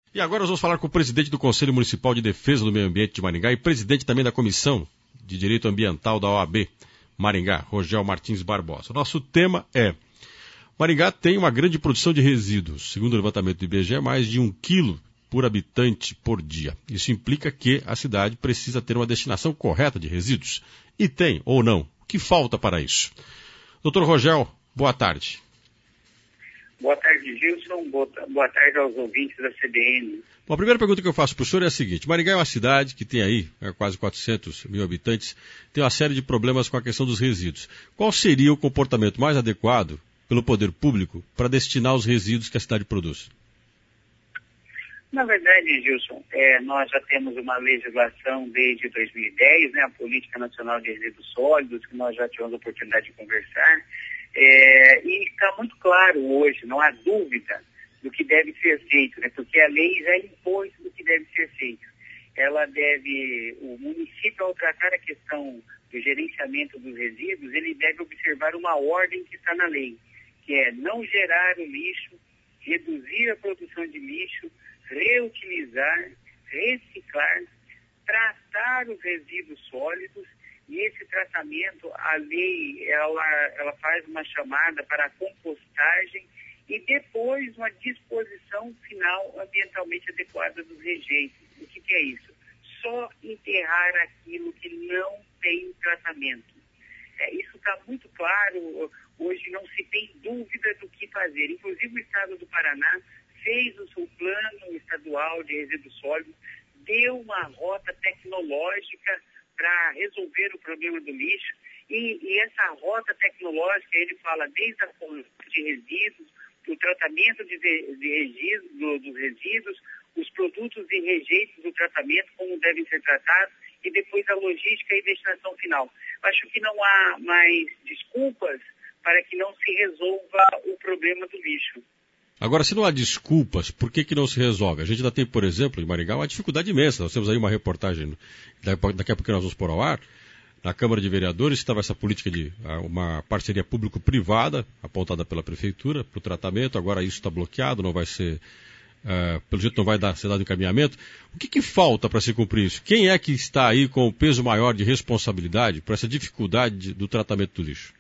E agora nós vamos falar com o presidente do Conselho Municipal de Defesa do Meio Ambiente de Maringá e presidente também da Comissão de Direito Ambiental da OAB Maringá, Rogel Martins Barbosa. Nosso tema é: Maringá tem uma grande produção de resíduos. Segundo o levantamento do IBGE, mais de 1 quilo por habitante por dia. Isso implica que a cidade precisa ter uma destinação correta de resíduos. E tem, ou não? O que falta para isso? Doutor Rogel, boa tarde. Boa tarde, Gilson. Boa tarde aos ouvintes da CBN. Bom, a primeira pergunta que eu faço para o senhor é a seguinte: Maringá é uma cidade que tem aí quase 400 mil habitantes, tem uma série de problemas com a questão dos resíduos. Qual seria o comportamento mais adequado pelo poder público para destinar os resíduos que a cidade produz? Na verdade, Gilson, nós já temos uma legislação desde 2010, a Política Nacional de Resíduos Sólidos, que nós já tivemos a oportunidade de conversar. E está muito claro hoje, não há dúvida do que deve ser feito, porque a lei já impôs do que deve ser feito. O município, ao tratar a questão do gerenciamento dos resíduos, ele deve observar uma ordem que está na lei, que é não gerar o lixo, reduzir a produção de lixo, reutilizar, reciclar, tratar os resíduos sólidos. E esse tratamento, a lei, ela faz uma chamada para a compostagem e depois uma disposição final ambientalmente adequada dos rejeitos. O que é isso? Só enterrar aquilo que não tem tratamento. Isso está muito claro, hoje não se tem dúvida do que fazer. Inclusive o Estado do Paraná fez o seu plano estadual de resíduos sólidos, deu uma rota tecnológica para resolver o problema do lixo, e essa rota tecnológica, ele fala desde a coleta de resíduos, o tratamento dos resíduos, os produtos e rejeitos do tratamento, como devem ser tratados, e depois a logística e destinação final. Acho que não há mais desculpas para que não se resolva o problema do lixo. Agora, se não há desculpas, por que não se resolve? A gente ainda tem, por exemplo, em Maringá, uma dificuldade imensa. Nós temos aí uma reportagem, daqui a pouco nós vamos pôr ao ar, na Câmara de Vereadores, estava essa política de uma parceria público-privada, apontada pela Prefeitura, para o tratamento. Agora isso está bloqueado, não vai ser, pelo jeito não vai ser dado encaminhamento. O que falta para se cumprir isso? Quem é que está aí com o peso maior de responsabilidade por essa dificuldade do tratamento do lixo?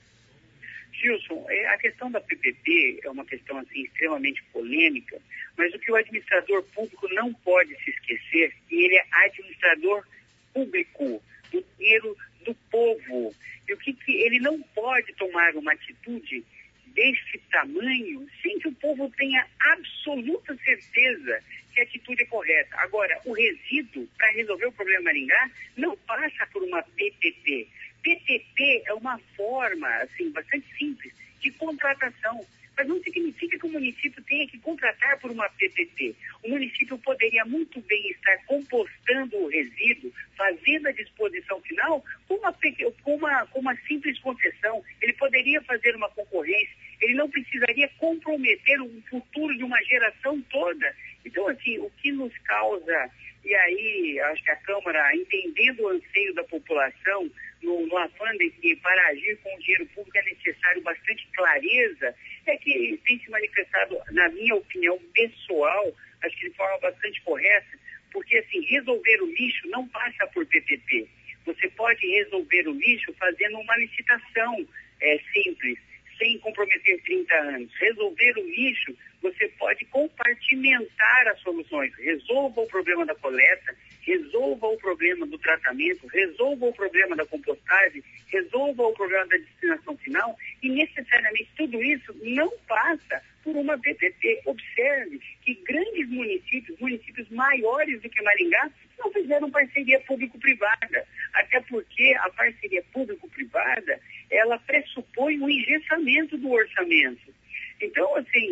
Gilson, a questão da PPP é uma questão extremamente polêmica, mas o que o administrador público não pode se esquecer é que ele é administrador público do dinheiro do povo. E o que ele não pode tomar uma atitude desse tamanho sem que o povo tenha absoluta certeza que a atitude é correta. Agora, o resíduo, para resolver o problema Maringá, não passa por uma PPP. PPP é uma forma, bastante simples, de contratação. Mas não significa que o município tenha que contratar por uma PPP. O município poderia muito bem estar compostando o resíduo, fazendo a disposição final com uma simples concessão. Ele poderia fazer uma concorrência, ele não precisaria comprometer o futuro de uma geração toda. Então, o que nos causa, e aí acho que a Câmara, entendendo o anseio da população, no afã de que para agir com o dinheiro público é necessário bastante clareza, é que tem se manifestado, na minha opinião pessoal, acho que de forma bastante correta, porque resolver o lixo não passa por PPP. Você pode resolver o lixo fazendo uma licitação simples, sem comprometer 30 anos. Resolver o lixo, você pode compartimentar as soluções. Resolva o problema da coleta, resolva o problema do tratamento, resolva o problema da compostagem, resolva o problema da destinação final, e necessariamente tudo isso não passa por uma PPP. Observe que grandes municípios maiores do que Maringá, não fizeram parceria público-privada, até porque a parceria público-privada, ela pressupõe o engessamento do orçamento. Então,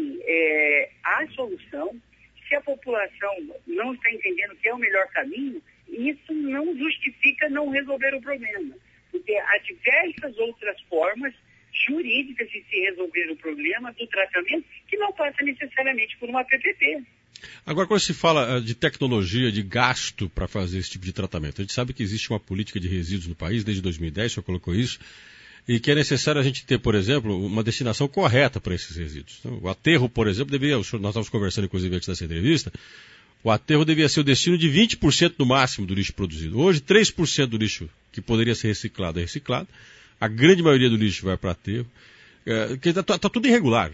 há solução. Se a população não está entendendo que é o melhor caminho, isso não justifica não resolver o problema. Porque há diversas outras formas jurídicas de se resolver o problema do tratamento que não passa necessariamente por uma PPP. Agora, quando se fala de tecnologia, de gasto para fazer esse tipo de tratamento, a gente sabe que existe uma política de resíduos no país, desde 2010, o senhor colocou isso, e que é necessário a gente ter, por exemplo, uma destinação correta para esses resíduos. Então, o aterro, por exemplo, nós estávamos conversando, inclusive, antes dessa entrevista, o aterro devia ser o destino de 20% no máximo do lixo produzido. Hoje, 3% do lixo que poderia ser reciclado é reciclado. A grande maioria do lixo vai para aterro. Está tudo irregular.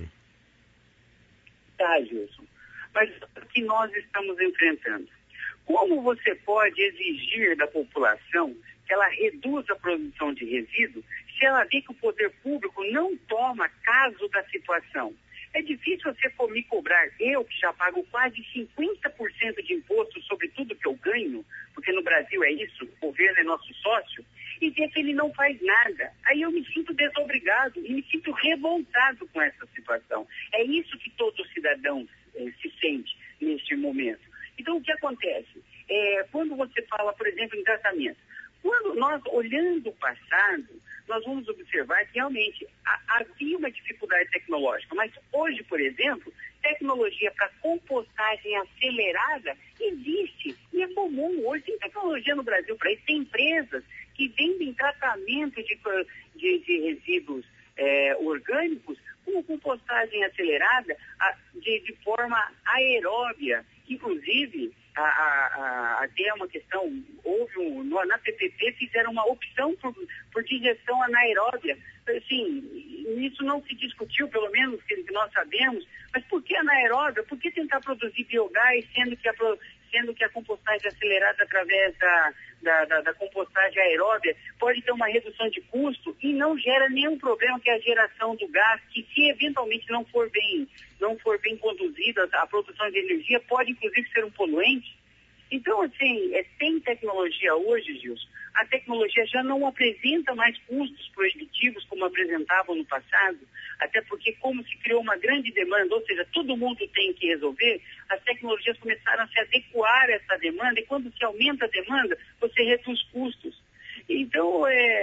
Tá, Gilson. Mas o que nós estamos enfrentando? Como você pode exigir da população que ela reduza a produção de resíduos se ela vê que o poder público não toma caso da situação? É difícil você me cobrar, eu que já pago quase 50% de imposto sobre tudo que eu ganho, porque no Brasil é isso, o governo é nosso sócio, e ver que ele não faz nada. Aí eu me sinto desobrigado e me sinto revoltado com essa situação. É isso que todo cidadão se sente neste momento. Então, o que acontece? Quando você fala, por exemplo, em tratamento, quando nós, olhando o passado, nós vamos observar que realmente havia uma dificuldade tecnológica, mas hoje, por exemplo, tecnologia para compostagem acelerada existe e é comum. Hoje tem tecnologia no Brasil para isso. Tem empresas que vendem tratamento de resíduos orgânicos com compostagem acelerada de forma aeróbia. Inclusive, até uma questão, na PPP fizeram uma opção por digestão anaeróbia. Assim, isso não se discutiu, pelo menos que nós sabemos, mas por que anaeróbia? Por que tentar produzir biogás, sendo que a compostagem acelerada através da compostagem aeróbia pode ter uma redução de custo e não gera nenhum problema, que é a geração do gás, que se eventualmente não for bem conduzida, a produção de energia pode inclusive ser um poluente. Então, assim, tem tecnologia hoje, Gilson. A tecnologia já não apresenta mais custos proibitivos como apresentavam no passado, até porque como se criou uma grande demanda, ou seja, todo mundo tem que resolver, as tecnologias começaram a se adequar a essa demanda, e quando se aumenta a demanda, você reduz custos. Então,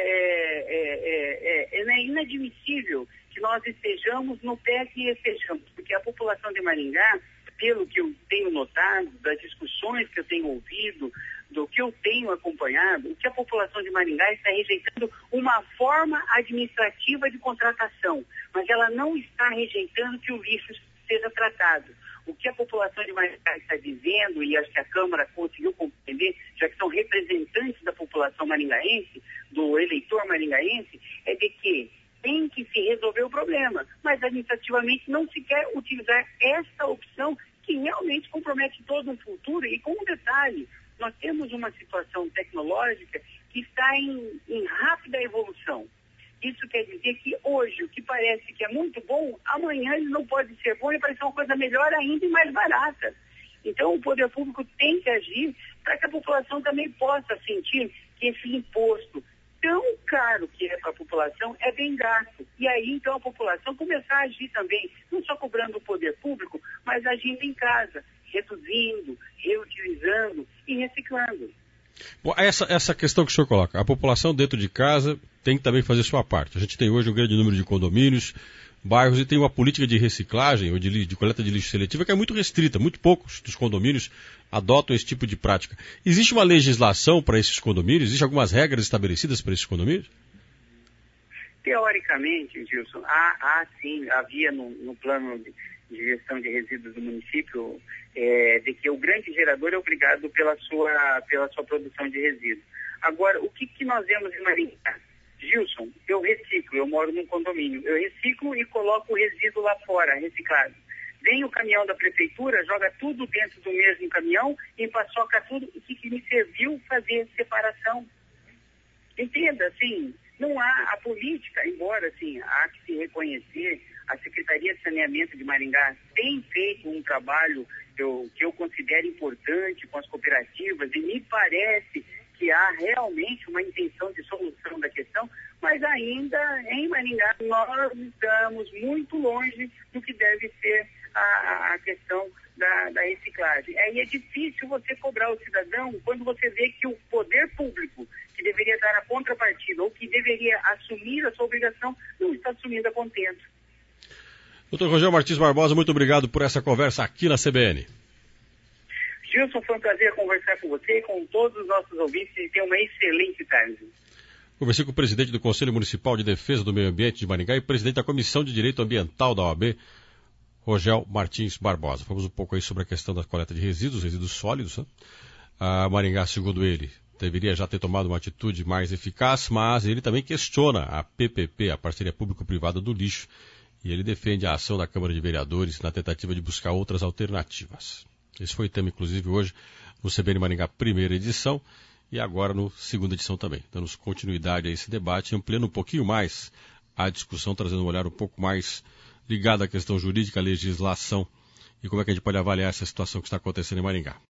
é inadmissível que nós estejamos no pé que estejamos, porque a população de Maringá, pelo que eu tenho notado, das discussões que eu tenho ouvido, do que eu tenho acompanhado, o que a população de Maringá está rejeitando uma forma administrativa de contratação, mas ela não está rejeitando que o lixo seja tratado. O que a população de Maringá está dizendo, e acho que a Câmara conseguiu compreender, já que são representantes da população maringaense, do eleitor maringaense, é de que tem que se resolver o problema, mas administrativamente não se quer utilizar essa opção que realmente compromete todo um futuro. E com um detalhe, nós temos uma situação tecnológica que está em rápida evolução. Isso quer dizer que hoje o que parece que é muito bom, amanhã ele não pode ser bom e parece uma coisa melhor ainda e mais barata. Então o poder público tem que agir para que a população também possa sentir que esse imposto tão caro que é para a população é bem gasto. E aí, então, a população começar a agir também, não só cobrando o poder público, mas agindo em casa, reduzindo, reutilizando e reciclando. Bom, essa questão que o senhor coloca, a população dentro de casa tem que também fazer sua parte. A gente tem hoje um grande número de condomínios, bairros, e tem uma política de reciclagem ou de coleta de lixo seletiva que é muito restrita. Muito poucos dos condomínios adotam esse tipo de prática. Existe uma legislação para esses condomínios? Existem algumas regras estabelecidas para esses condomínios? Teoricamente, Gilson, sim, havia no plano de gestão de resíduos do município de que o grande gerador é obrigado pela sua produção de resíduos. Agora, o que nós vemos em Maringá? Gilson, eu reciclo, eu moro num condomínio, eu reciclo e coloco o resíduo lá fora, reciclado. Vem o caminhão da prefeitura, joga tudo dentro do mesmo caminhão, empaçoca tudo, e que me serviu fazer separação. Entenda, assim, não há a política, embora, assim, há que se reconhecer, a Secretaria de Saneamento de Maringá tem feito um trabalho que eu considero importante com as cooperativas, e me parece que há realmente uma intenção de solução da questão, mas ainda em Maringá nós estamos muito longe do que deve ser a questão da reciclagem. Aí é difícil você cobrar o cidadão quando você vê que o poder público, que deveria dar a contrapartida ou que deveria assumir a sua obrigação, não está assumindo a contento. Dr. Rogério Martins Barbosa, muito obrigado por essa conversa aqui na CBN. Gilson, foi um prazer conversar com você e com todos os nossos ouvintes e ter uma excelente tarde. Conversei com o presidente do Conselho Municipal de Defesa do Meio Ambiente de Maringá e presidente da Comissão de Direito Ambiental da OAB, Rogel Martins Barbosa. Falamos um pouco aí sobre a questão da coleta de resíduos sólidos, né? A Maringá, segundo ele, deveria já ter tomado uma atitude mais eficaz, mas ele também questiona a PPP, a Parceria Público-Privada do Lixo, e ele defende a ação da Câmara de Vereadores na tentativa de buscar outras alternativas. Esse foi o tema, inclusive, hoje no CBN Maringá, primeira edição, e agora no segunda edição também. Dando continuidade a esse debate, ampliando um pouquinho mais a discussão, trazendo um olhar um pouco mais ligado à questão jurídica, à legislação, e como é que a gente pode avaliar essa situação que está acontecendo em Maringá.